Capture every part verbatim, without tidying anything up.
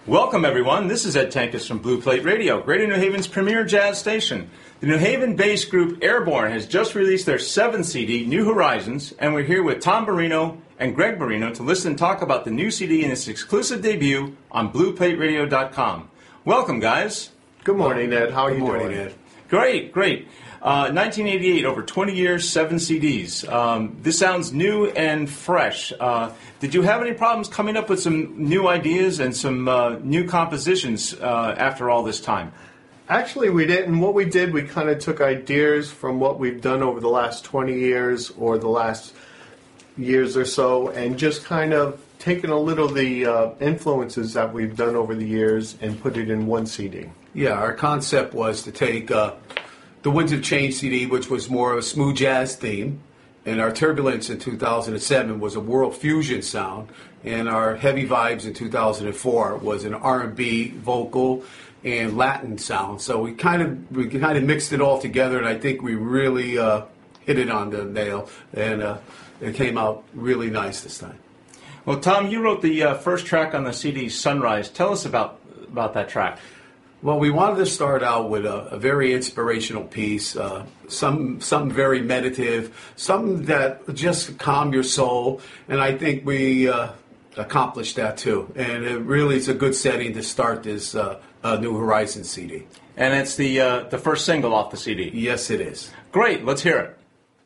Welcome, everyone. This is Ed Tankus from Blue Plate Radio, Greater New Haven's premier jazz station. The New Haven-based group Airborne has just released their seventh C D, New Horizons, and we're here with Tom Barino and Greg Barino to listen and talk about the new C D and its exclusive debut on blue plate radio dot com. Welcome, guys. Good morning, Ed. How are Good you morning, doing? Ed. Great, great. Uh, nineteen eighty-eight, over twenty years, seven C Ds. Um, this sounds new and fresh. Uh, did you have any problems coming up with some new ideas and some uh, new compositions uh, after all this time? Actually, we didn't. What we did, we kind of took ideas from what we've done over the last twenty years or the last years or so and just kind of taken a little of the uh, influences that we've done over the years and put it in one C D. Yeah, our concept was to take uh, the Winds of Change C D, which was more of a smooth jazz theme, and our Turbulence in two thousand seven was a world fusion sound, and our Heavy Vibes in two thousand four was an R and B vocal and Latin sound. So we kind of we kind of mixed it all together, and I think we really uh, hit it on the nail, and uh, it came out really nice this time. Well, Tom, you wrote the uh, first track on the C D, Sunrise. Tell us about about that track. Well, we wanted to start out with a, a very inspirational piece, uh, some something very meditative, something that just calm your soul, and I think we uh, accomplished that too. And it really is a good setting to start this uh, uh, New Horizons C D. And it's the uh, the first single off the C D. Yes, it is. Great, let's hear it.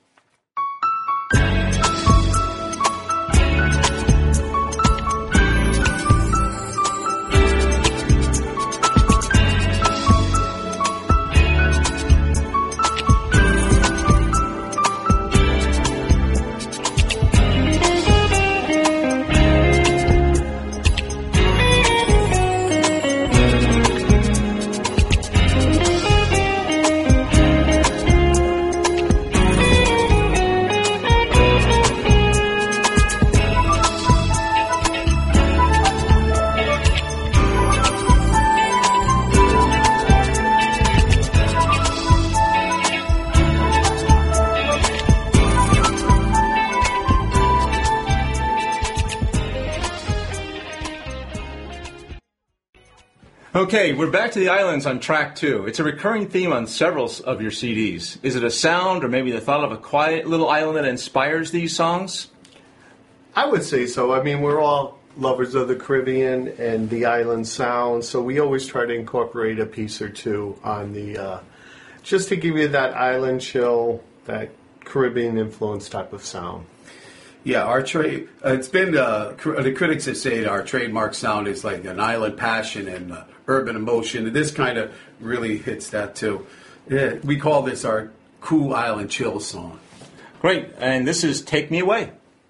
Okay, we're back to the islands on track two. It's a recurring theme on several of your C Ds. Is it a sound or maybe the thought of a quiet little island that inspires these songs? I would say so. I mean, we're all lovers of the Caribbean and the island sound, so we always try to incorporate a piece or two on the, uh, just to give you that island chill, that Caribbean influence type of sound. Yeah, our trade. Uh, it's been uh, cr- the critics have said our trademark sound is like an island passion and uh, urban emotion, and this kind of really hits that too. Yeah, we call this our cool island chill song. Great, and this is Take Me Away.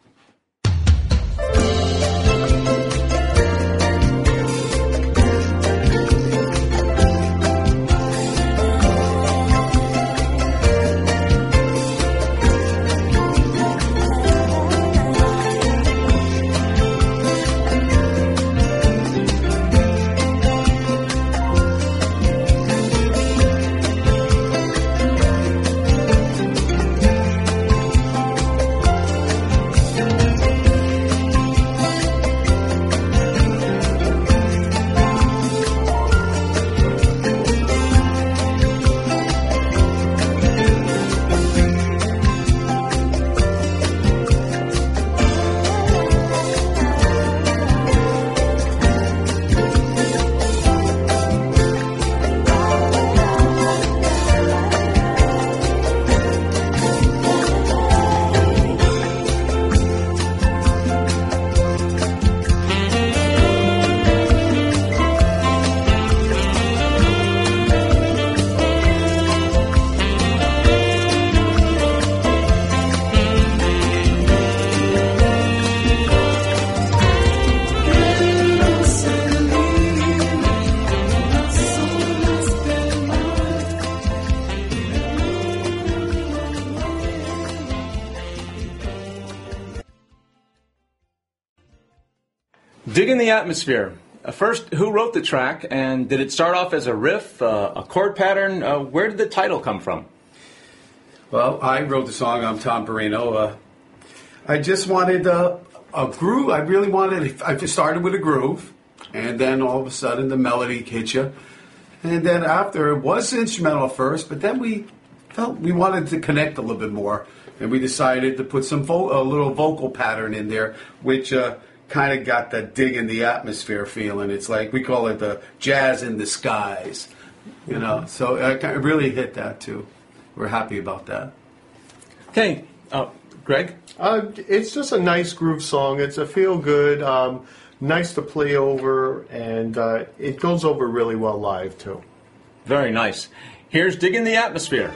Digging the Atmosphere. Uh, first, who wrote the track, and did it start off as a riff, uh, a chord pattern? Uh, where did the title come from? Well, I wrote the song. I'm Tom Barino. Uh, I just wanted uh, a groove. I really wanted. I just started with a groove, and then all of a sudden the melody hit you. And then after, it was instrumental first, but then we felt we wanted to connect a little bit more, and we decided to put some vo- a little vocal pattern in there, which uh, kind of got that dig in the atmosphere feeling. It's like, we call it the jazz in the skies, you know. So I kind of really hit that too. We're happy about that. Okay, uh, Greg? Uh, it's just a nice groove song. It's a feel good, um, nice to play over, and uh, it goes over really well live too. Very nice. Here's Dig in the Atmosphere.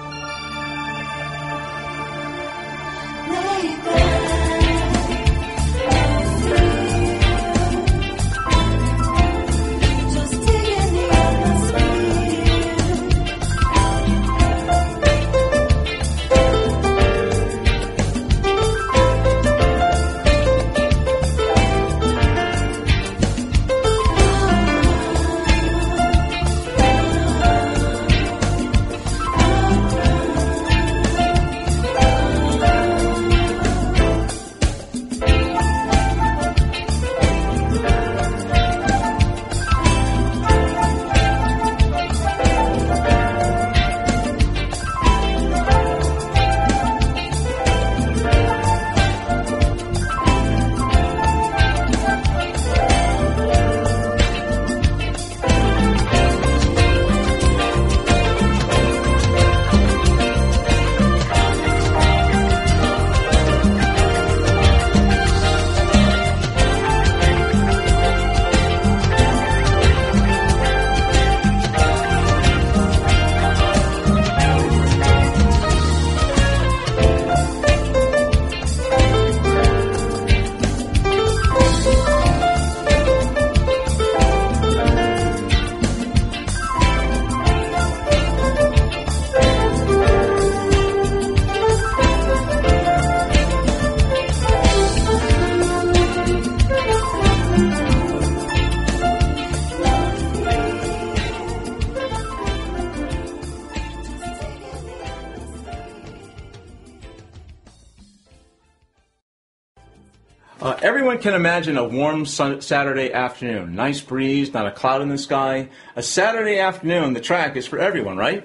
Uh, everyone can imagine a warm sun- Saturday afternoon. Nice breeze, not a cloud in the sky. A Saturday afternoon, the track is for everyone, right?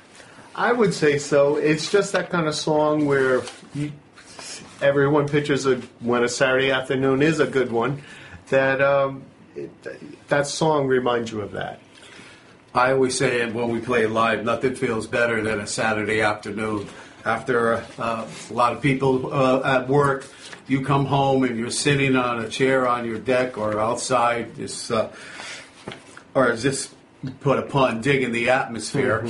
I would say so. It's just that kind of song where you, everyone pictures a, when a Saturday afternoon is a good one, that um, it, that song reminds you of that. I always say it when we play live, nothing feels better than a Saturday afternoon. After uh, a lot of people uh, at work, you come home and you're sitting on a chair on your deck or outside, just, uh, or just put a pun, digging the atmosphere.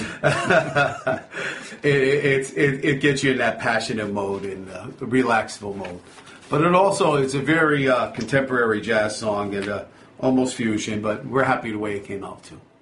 it, it, it, it gets you in that passionate mode and uh, the relaxable mode. But it also is a very uh, contemporary jazz song and uh, almost fusion, but we're happy the way it came out too.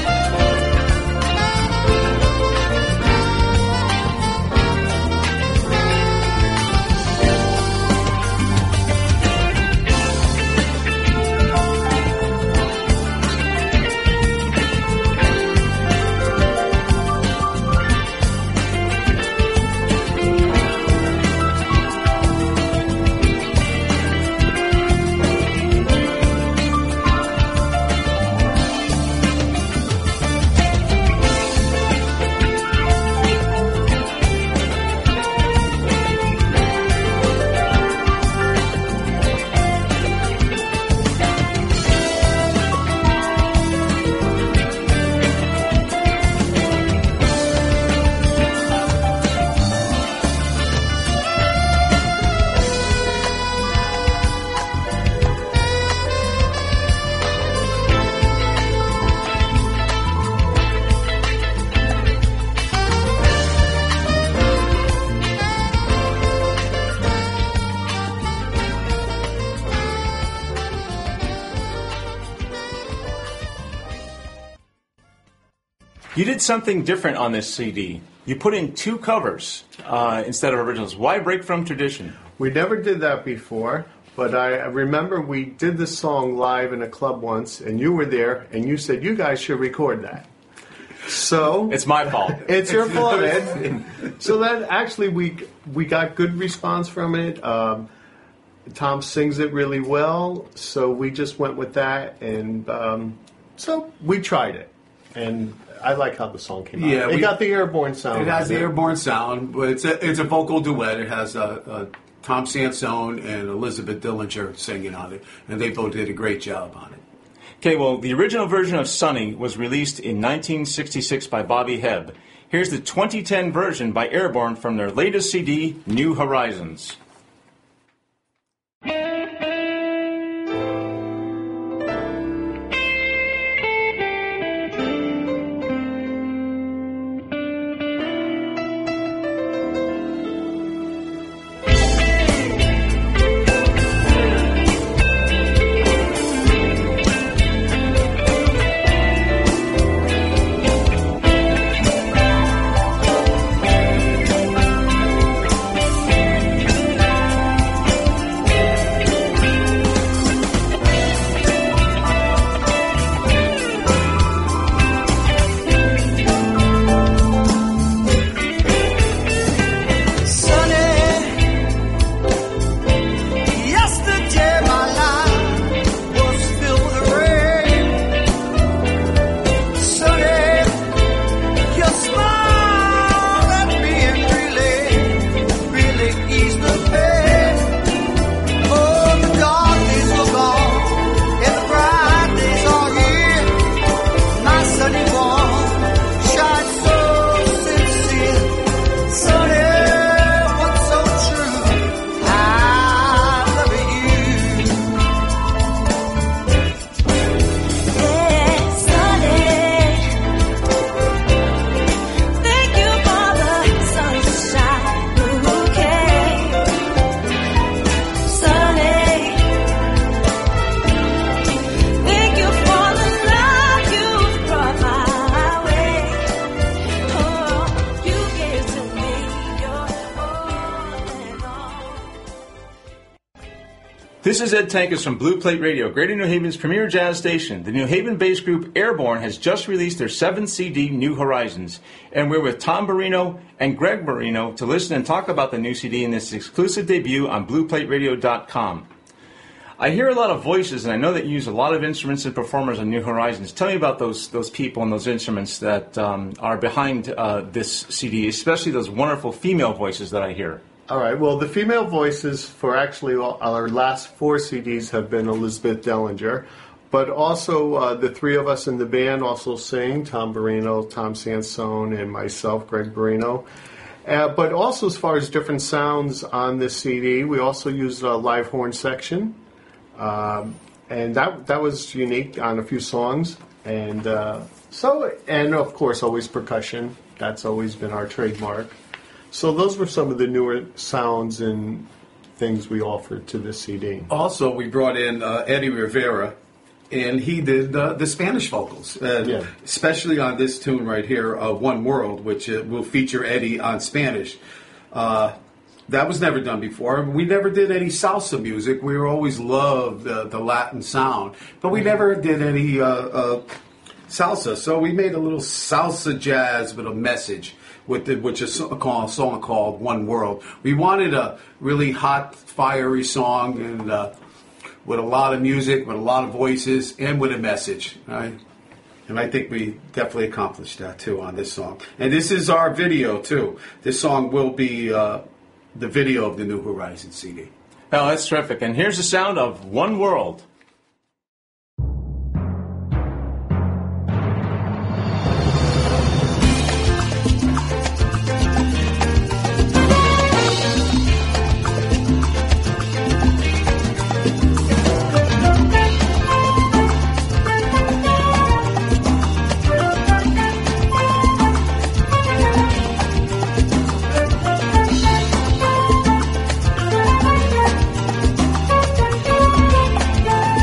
Thank You did something different on this C D. You put in two covers uh, instead of originals. Why break from tradition? We never did that before, but I I remember we did this song live in a club once, and you were there, and you said, you guys should record that. So It's my fault. it's your fault, Ed. So that actually we we got good response from it. Um, Tom sings it really well, so we just went with that, and um, so we tried it, and I like how the song came out. Yeah, it we- got the airborne sound. It has the on airborne sound, but it's a, it's a vocal duet. It has uh, uh, Tom Sansone and Elizabeth Dillinger singing on it, and they both did a great job on it. Okay, well, the original version of Sunny was released in nineteen sixty-six by Bobby Hebb. Here's the twenty ten version by Airborne from their latest C D, New Horizons. This is Ed Tankus from Blue Plate Radio, Greater New Haven's premier jazz station. The New Haven-based group Airborne has just released their seventh C D, New Horizons, and we're with Tom Barino and Greg Barino to listen and talk about the new C D in this exclusive debut on blue plate radio dot com. I hear a lot of voices, and I know that you use a lot of instruments and performers on New Horizons. Tell me about those those people and those instruments that um, are behind uh, this C D, especially those wonderful female voices that I hear. All right. Well, the female voices for actually all, our last four C Ds have been Elizabeth Dillinger, but also uh, the three of us in the band also sing, Tom Barino, Tom Sansone, and myself, Greg Barino. Uh, but also as far as different sounds on this C D, we also used a live horn section, um, and that that was unique on a few songs. And uh, so, and of course, always percussion. That's always been our trademark. So those were some of the newer sounds and things we offered to this C D. Also, we brought in uh, Eddie Rivera, and he did uh, the Spanish vocals, uh, Yeah. especially on this tune right here, uh, One World, which uh, will feature Eddie on Spanish. Uh, that was never done before. We never did any salsa music. We were always loved uh, the Latin sound, but we never did any uh, uh, salsa. So we made a little salsa jazz with a message, with the, which is a, call, a song called One World. We wanted a really hot, fiery song and uh, with a lot of music, with a lot of voices, and with a message. Right? And I think we definitely accomplished that, too, on this song. And this is our video, too. This song will be uh, the video of the New Horizons C D. Oh, that's terrific. And here's the sound of One World. Thank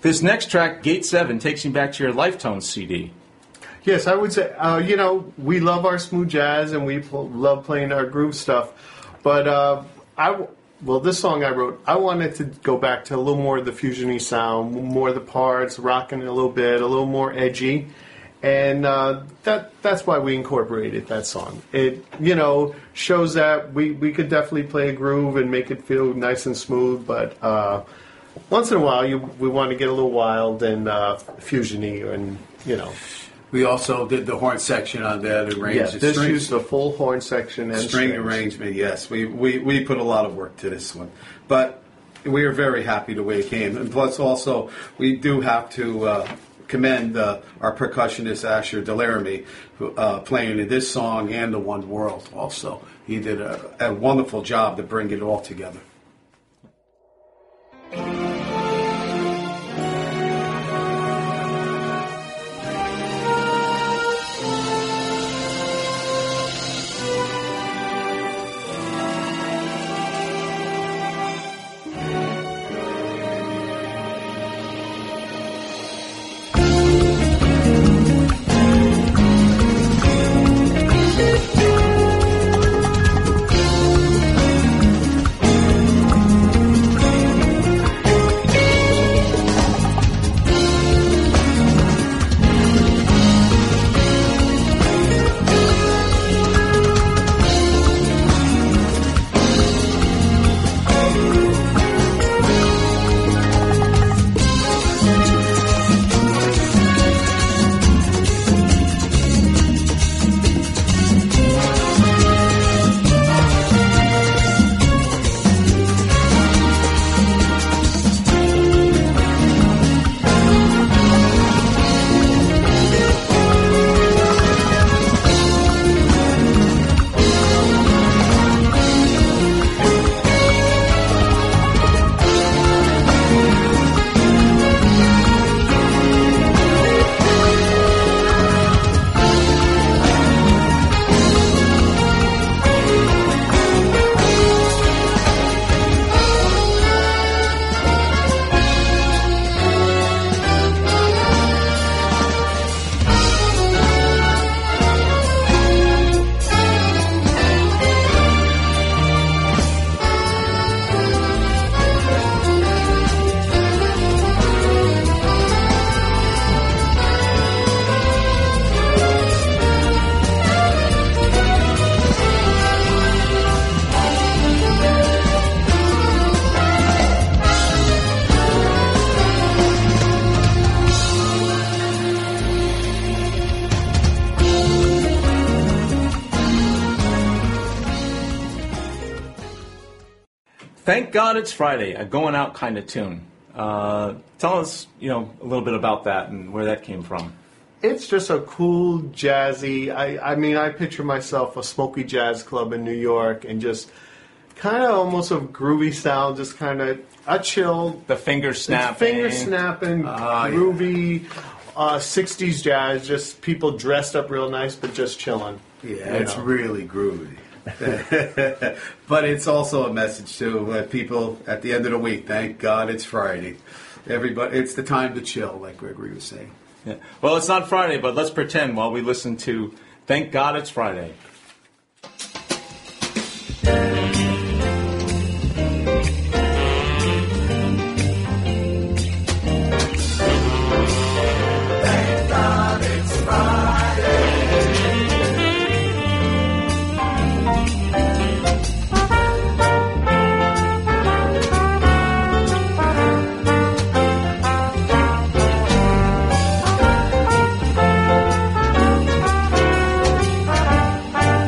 This next track, Gate seven, takes you back to your Lifetones C D. Yes, I would say, uh, you know, we love our smooth jazz and we pl- love playing our groove stuff. But, uh, I, w- well, this song I wrote, I wanted to go back to a little more of the fusion-y sound, more of the parts, rocking it a little bit, a little more edgy. And uh, that that's why we incorporated that song. It, you know, shows that we, we could definitely play a groove and make it feel nice and smooth, but uh, once in a while you, we want to get a little wild and uh, fusion-y and, you know. We also did the horn section on that, arranged Yes, the this strings. used the full horn section and String strings. arrangement, yes. We, we we put a lot of work to this one. But we are very happy the way it came. And plus also, we do have to uh, commend uh, our percussionist, Asher Delaramy, who, uh, playing in this song and the One World also. He did a, a wonderful job to bring it all together. Thank God It's Friday, a going out kind of tune. Uh, tell us, you know, a little bit about that and where that came from. It's just a cool, jazzy, I, I mean, I picture myself a smoky jazz club in New York and just kind of almost a groovy sound, just kind of a chill. The finger snapping. Finger snapping, Ah, yeah. groovy, uh, sixties jazz, just people dressed up real nice but just chilling. Yeah, you it's know. really groovy. But it's also a message to uh, people at the end of the week. Thank God it's Friday. Everybody, it's the time to chill, like Gregory was saying. Yeah. Well, it's not Friday, but let's pretend while we listen to Thank God It's Friday. Thank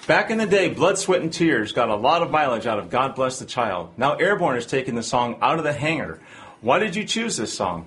Back in the day, Blood, Sweat, and Tears got a lot of mileage out of God Bless the Child. Now Airborne has taken the song out of the hangar. Why did you choose this song?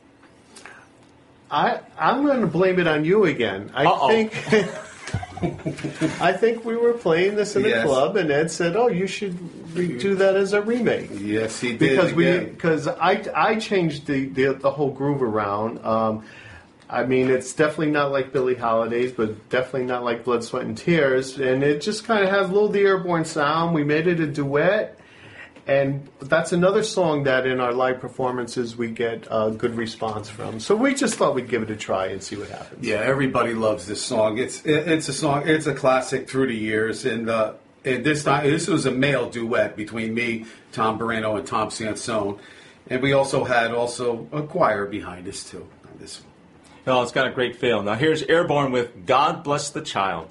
I I'm going to blame it on you again. I Uh-oh. think I think we were playing this in a Yes. club, and Ed said, "Oh, you should re- do that as a remake." Yes, he did. Because we again. because I I changed the, the the whole groove around. Um, I mean, it's definitely not like Billie Holiday's, but definitely not like Blood, Sweat, and Tears, and it just kind of has a little the Airborne sound. We made it a duet. And that's another song that in our live performances we get a good response from. So we just thought we'd give it a try and see what happens. Yeah, everybody loves this song. It's it, it's a song. It's a classic through the years, and uh, and this time this was a male duet between me, Tom Barino, and Tom Sansone, and we also had also a choir behind us too on this one. Well, it's got a great feel. Now here's Airborne with God Bless the Child.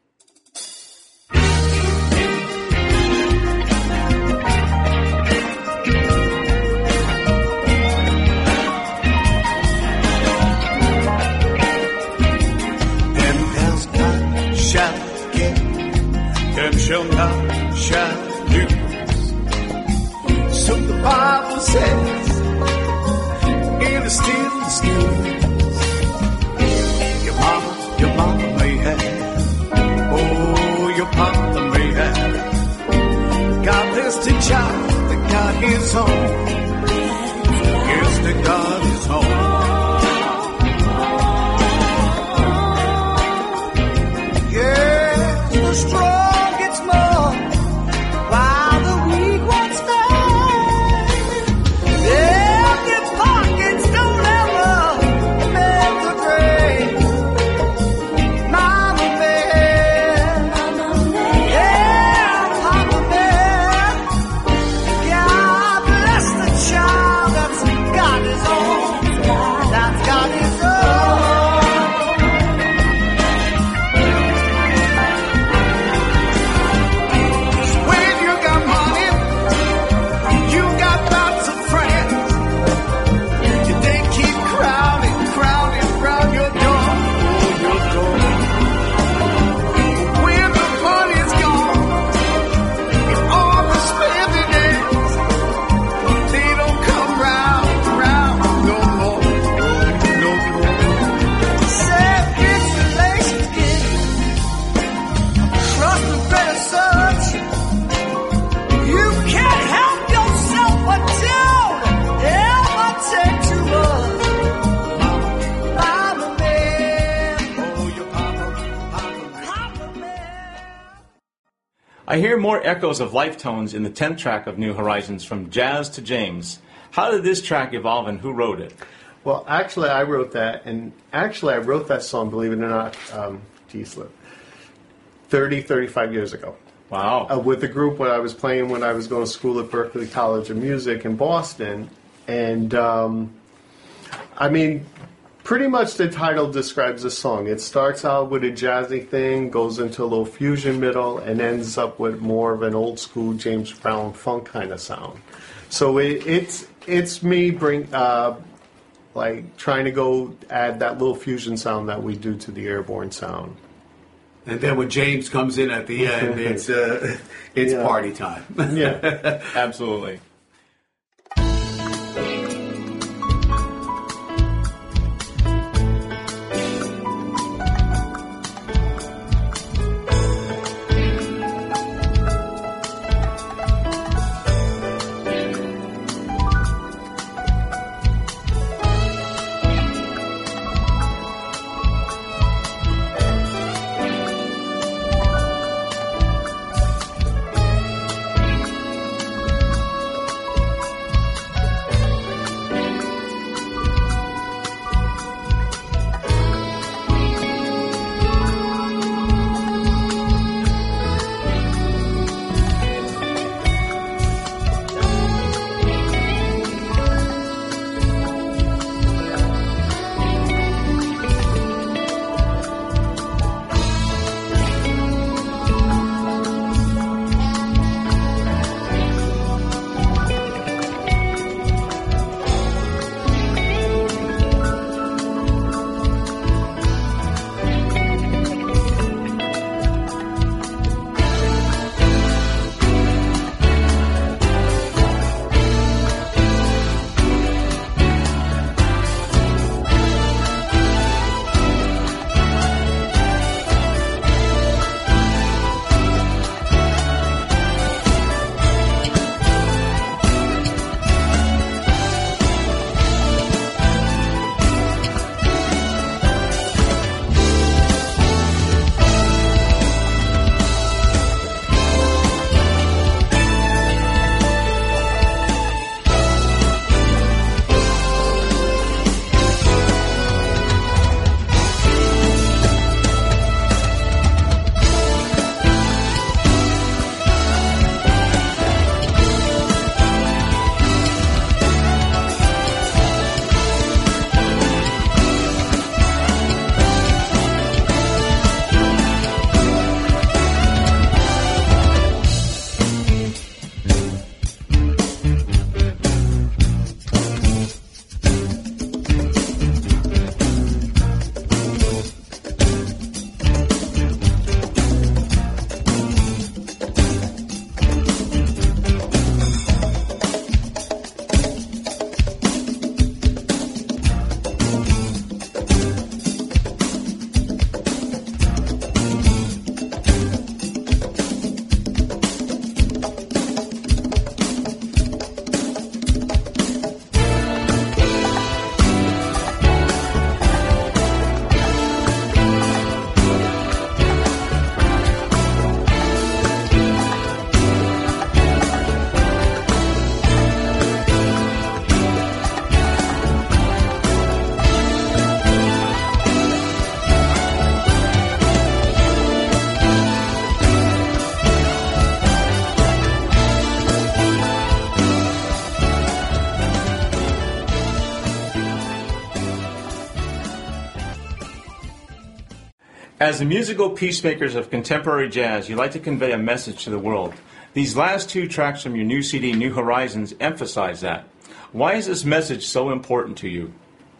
Them shall not shall lose. So the Bible says in the still schools, your mama, your mama may have, oh, your papa may have. God bless the child that got his own. Yes, that God is home. The strong gets more, while the weak ones fail. Empty pockets don't ever make the grave. Mama bear, yeah, Papa bear. God bless the child that's got his own, that's got his own. I hear more echoes of life tones in the tenth track of New Horizons, From Jazz to James. How did this track evolve and who wrote it? Well, actually, I wrote that, and actually, I wrote that song, believe it or not, um, T-Slip, thirty, thirty-five years ago. Wow. Uh, with the group when I was playing when I was going to school at Berkeley College of Music in Boston. And, um, I mean, pretty much the title describes the song. It starts out with a jazzy thing, goes into a little fusion middle, and ends up with more of an old school James Brown funk kind of sound. So it, it's it's me bring uh, like trying to go add that little fusion sound that we do to the Airborne sound. And then when James comes in at the end, it's uh, it's Yeah. party time. Yeah. Absolutely. As the musical peacemakers of contemporary jazz, you like to convey a message to the world. These last two tracks from your new C D, New Horizons, emphasize that. Why is this message so important to you?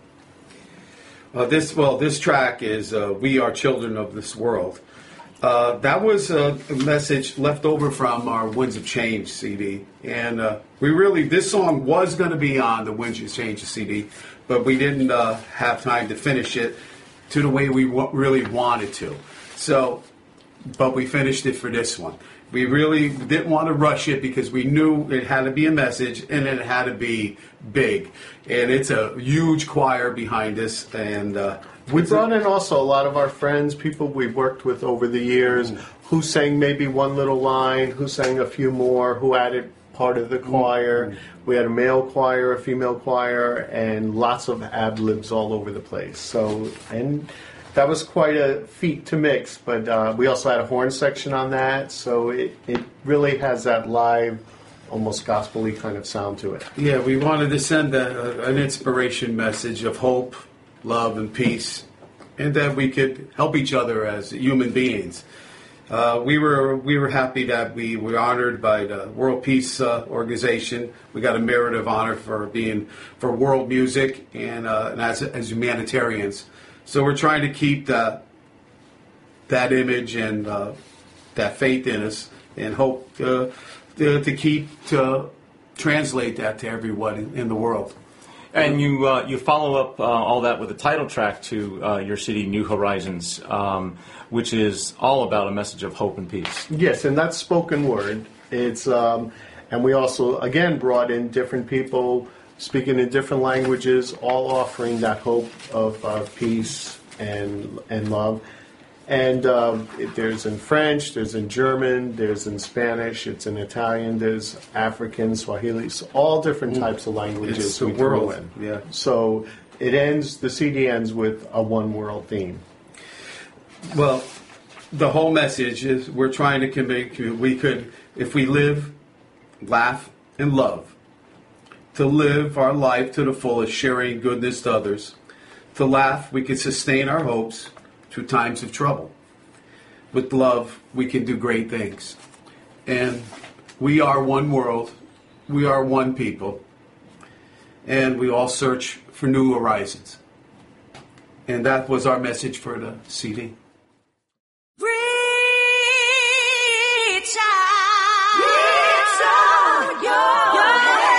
Uh, this well, this track is uh, "We Are Children of This World." Uh, that was a, a message left over from our Winds of Change C D, and uh, we really this song was going to be on the Winds of Change C D, but we didn't uh, have time to finish it to the way we w- really wanted to. So, but we finished it for this one. We really didn't want to rush it because we knew it had to be a message and it had to be big. And it's a huge choir behind us. And uh, we brought in also a lot of our friends, people we've worked with over the years, mm. who sang maybe one little line, who sang a few more, who added part of the choir. Mm. We had a male choir, a female choir, and lots of ad-libs all over the place. So, and that was quite a feat to mix, but uh, we also had a horn section on that, so it, it really has that live, almost gospel-y kind of sound to it. Yeah, we wanted to send a, an inspiration message of hope, love, and peace, and that we could help each other as human beings. Uh, we were we were happy that we were honored by the World Peace uh, Organization. We got a merit of honor for being for world music and, uh, and as as humanitarians. So we're trying to keep that that image and uh, that faith in us, and hope uh, to, to keep to translate that to everyone in, in the world. And you uh, you follow up uh, all that with a title track to uh, your C D, New Horizons, um, which is all about a message of hope and peace. Yes, and that's spoken word. It's um, and we also again brought in different people speaking in different languages, all offering that hope of uh, peace and and love. And um, it, there's in French, there's in German, there's in Spanish, it's in Italian, there's African, Swahili, so all different types of languages. It's the we world. throw in. Yeah. So it ends. The C D ends with a one world theme. Well, the whole message is we're trying to convey. We could, if we live, laugh, and love, to live our life to the fullest, sharing goodness to others. To laugh, we can sustain our hopes through times of trouble. With love, we can do great things. And we are one world. We are one people. And we all search for new horizons. And that was our message for the C D. Reach out, reach out your, your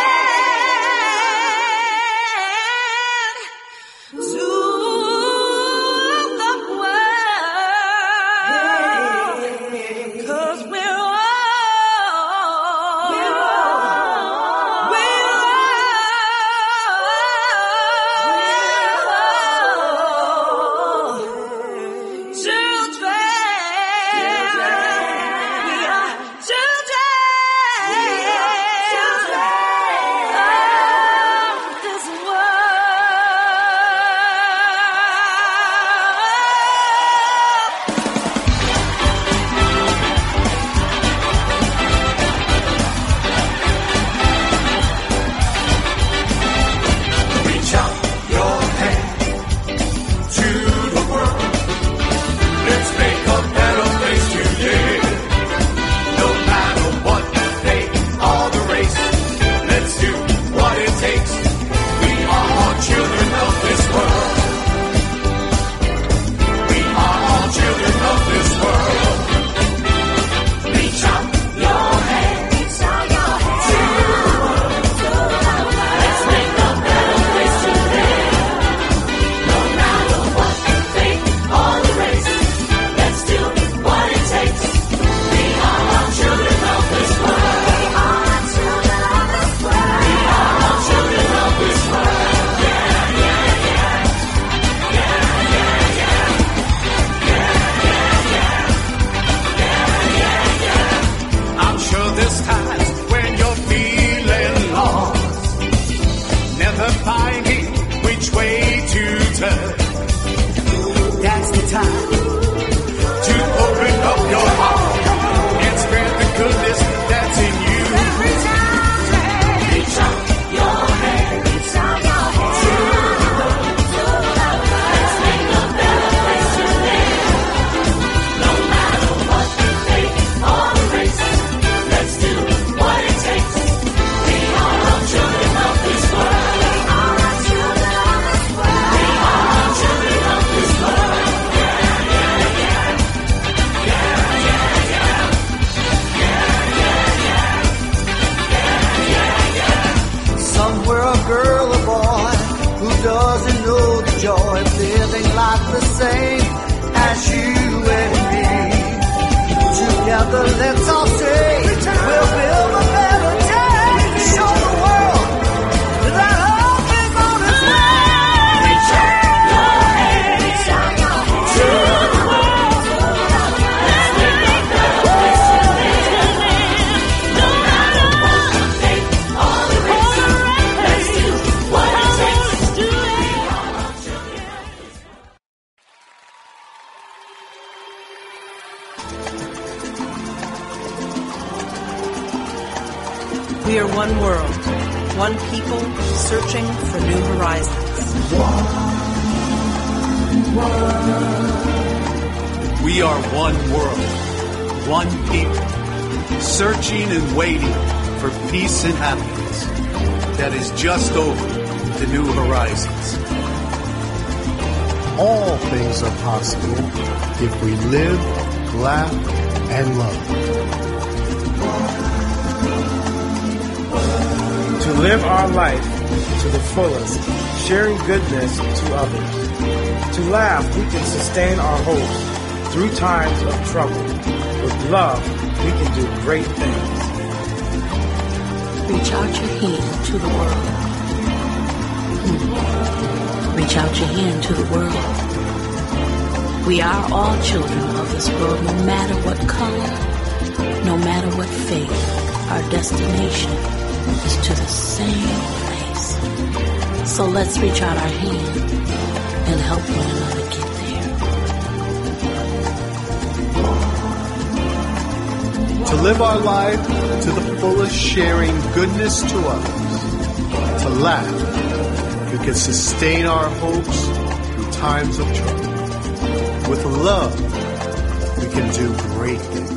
hand to the world, 'cause we're all, we're all, we're all, we're all not the same as you and me. Together, let's all say we'll build a better day to show the world that hope is on its way. Reach out your hand, reach out your hand to the world. Let's make the best of it. No matter what the fate or the risk, let's do what it takes to be our children. We are one world, one people searching for new horizons. We are one world, one people, searching and waiting for peace and happiness that is just over the new horizons. All things are possible if we live, laugh, and love. To live our life to the fullest, sharing goodness to others. To laugh, we can sustain our hopes through times of trouble. With love, we can do great things. Reach out your hand to the world. Reach out your hand to the world. We are all children of this world, no matter what color, no matter what faith. Our destination is to the same place. So let's reach out our hand and help one another get there. To live our life to the fullest, sharing goodness to others. To laugh, we can sustain our hopes through times of trouble. With love, we can do great things.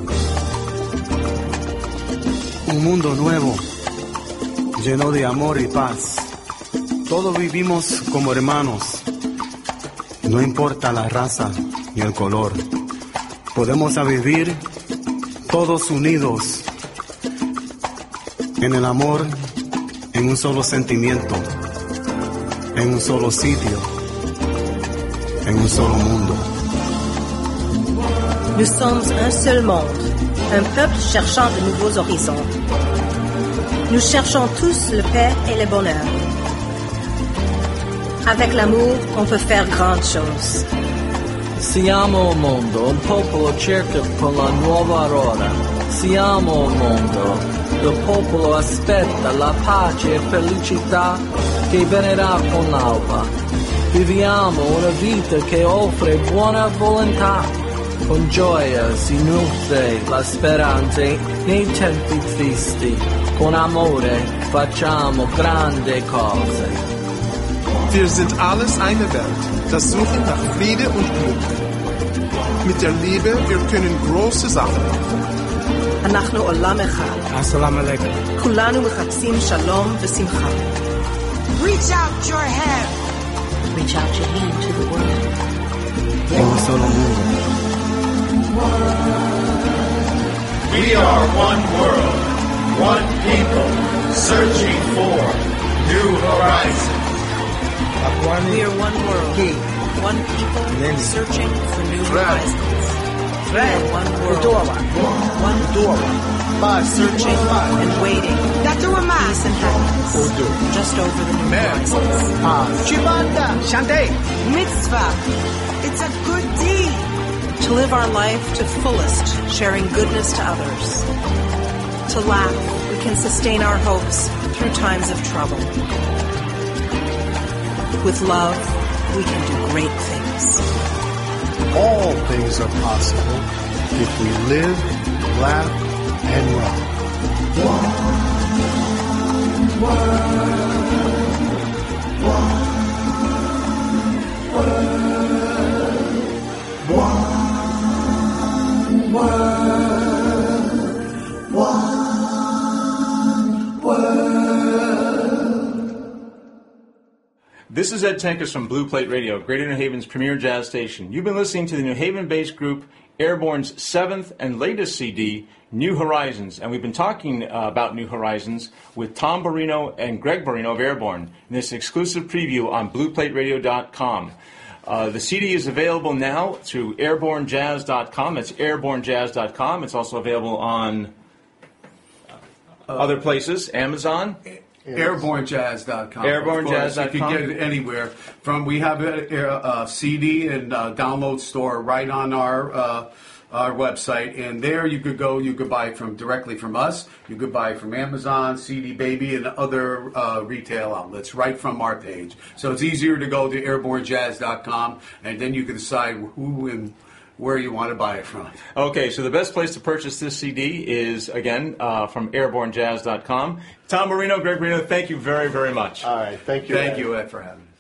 Un mundo nuevo, lleno de amor y paz. Todos vivimos como hermanos. No importa la raza ni el color. Podemos a vivir todos unidos en el amor, en un solo sentimiento, en un solo sitio, en un solo mundo. Nous sommes un seul monde, un peuple cherchant de nouveaux horizons. Nous cherchons tous le paix et le bonheur. Avec l'amour, on peut faire grandes choses. Siamo un mondo, un popolo cerca con la nuova aurora. Siamo un mondo, il popolo aspetta la pace e felicità che verrà con l'alba. Viviamo una vita che offre buona volontà. Con gioia si nutre la speranza nei tempi tristi. Con amore facciamo grandi cose. Wir sind alles eine Welt, das Suchen nach Friede und Glück. Mit der Liebe, wir können große Sachen machen. אנחנו עולם אחד. Assalamu alaikum. כולנו מחפשים שלום ושמחה. Reach out your hand. Reach out your hand to the world. En un solo mundo. We are one world, one people, searching for new horizons. We are one world, one people, searching for new horizons. We are one world, one people, searching and waiting for peace and happiness, just over the new horizons. Chibanda, Shante, Mitzvah. It's a good deed. To live our life to fullest, sharing goodness to others. To laugh, we can sustain our hopes through times of trouble. With love, we can do great things. All things are possible if we live, laugh, and love. This is Ed Tankus from Blue Plate Radio, Greater New Haven's premier jazz station. You've been listening to the New Haven-based group Airborne's seventh and latest C D, New Horizons. And we've been talking uh, about New Horizons with Tom Barino and Greg Barino of Airborne in this exclusive preview on blue plate radio dot com. Uh, the C D is available now through airborne jazz dot com. It's airborne jazz dot com. It's also available on uh, other places, Amazon. airborne jazz dot com. airborne jazz dot com. You can get it anywhere. From we have a, a C D and a download store right on our uh, our website, and there you could go. You could buy it from directly from us. You could buy it from Amazon, C D Baby, and other uh, retail outlets right from our page. So it's easier to go to airborne jazz dot com, and then you can decide who and where you want to buy it from. Okay, so the best place to purchase this C D is, again, uh, from airborne jazz dot com. Tom Marino, Greg Marino, thank you very, very much. All right, thank you. Thank Ed. you, Ed, for having me.